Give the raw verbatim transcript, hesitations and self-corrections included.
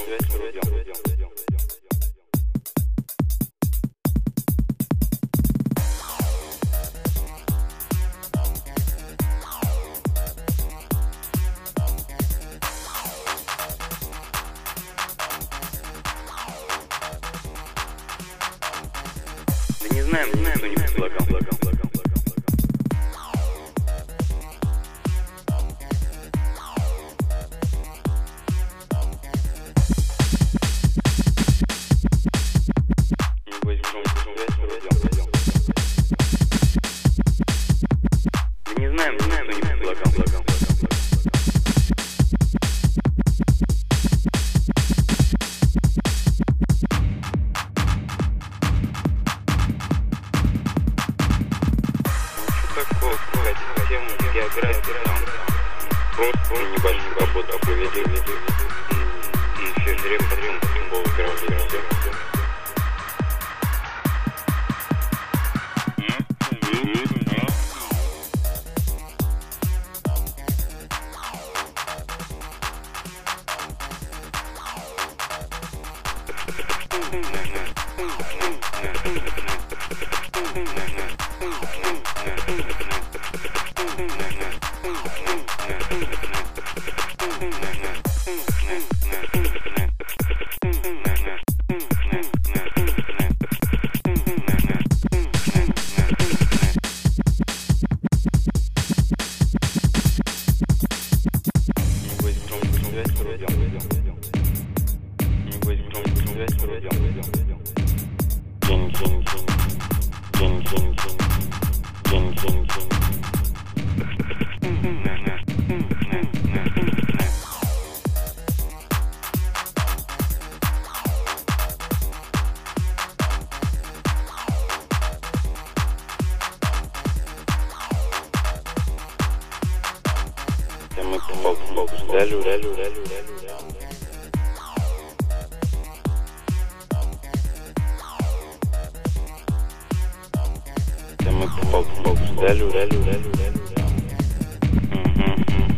Да не знаем, не знаем, кто не предлагал. Да не знаем, не знаем, кто не предлагал. Тему географии, там просто небольшую работу провели, и все зря потом футбол играли, и все. Далю, далю, далю, далю, далю, далю, далю, далю.